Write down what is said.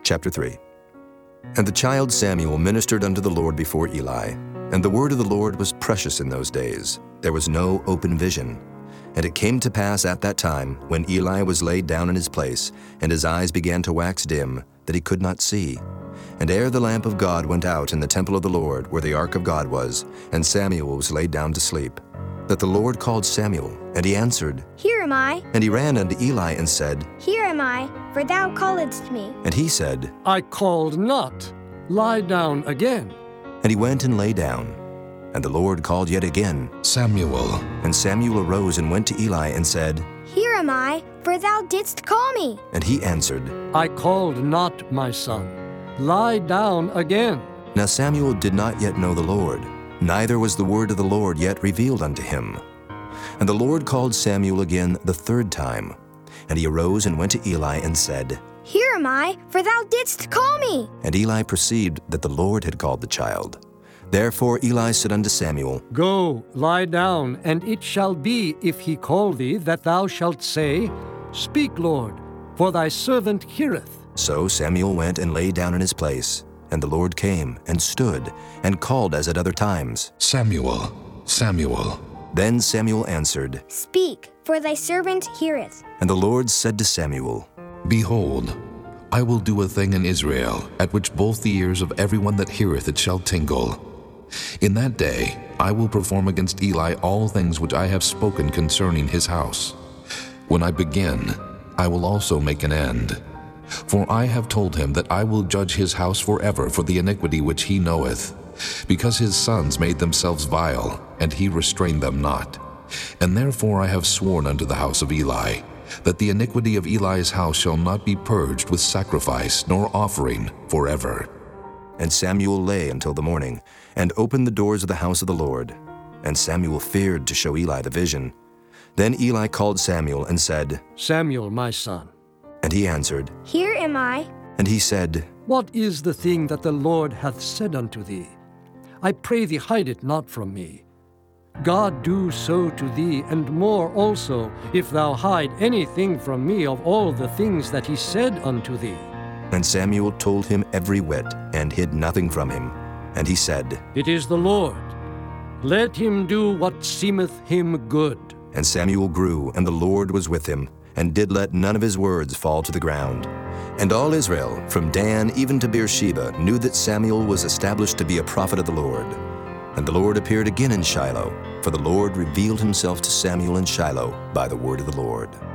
Chapter 3. And the child Samuel ministered unto the Lord before Eli. And the word of the Lord was precious in those days. There was no open vision. And it came to pass at that time, when Eli was laid down in his place, and his eyes began to wax dim, that he could not see. And ere the lamp of God went out in the temple of the Lord, where the ark of God was, and Samuel was laid down to sleep, that the Lord called Samuel, and he answered, Here am I. And he ran unto Eli and said, Here am I, for thou calledst me. And he said, I called not. Lie down again. And he went and lay down. And the Lord called yet again, Samuel. And Samuel arose and went to Eli and said, Here am I, for thou didst call me. And he answered, I called not, my son. Lie down again. Now Samuel did not yet know the Lord, neither was the word of the Lord yet revealed unto him. And the Lord called Samuel again the third time. And he arose and went to Eli and said, Here am I, for thou didst call me. And Eli perceived that the Lord had called the child. Therefore Eli said unto Samuel, Go, lie down, and it shall be, if he call thee, that thou shalt say, Speak, Lord, for thy servant heareth. So Samuel went and lay down in his place. And the Lord came and stood and called as at other times, Samuel, Samuel. Then Samuel answered, Speak, for thy servant heareth. And the Lord said to Samuel, Behold, I will do a thing in Israel, at which both the ears of everyone that heareth it shall tingle. In that day I will perform against Eli all things which I have spoken concerning his house. When I begin, I will also make an end. For I have told him that I will judge his house forever for the iniquity which he knoweth, because his sons made themselves vile, and he restrained them not. And therefore I have sworn unto the house of Eli, that the iniquity of Eli's house shall not be purged with sacrifice nor offering forever. And Samuel lay until the morning, and opened the doors of the house of the Lord. And Samuel feared to show Eli the vision. Then Eli called Samuel and said, Samuel, my son. And he answered, Here am I. And he said, What is the thing that the Lord hath said unto thee? I pray thee, hide it not from me. God do so to thee, and more also, if thou hide anything from me of all the things that he said unto thee. And Samuel told him every whit, and hid nothing from him. And he said, It is the Lord. Let him do what seemeth him good. And Samuel grew, and the Lord was with him, and did let none of his words fall to the ground. And all Israel, from Dan even to Beersheba, knew that Samuel was established to be a prophet of the Lord. And the Lord appeared again in Shiloh, for the Lord revealed himself to Samuel in Shiloh by the word of the Lord.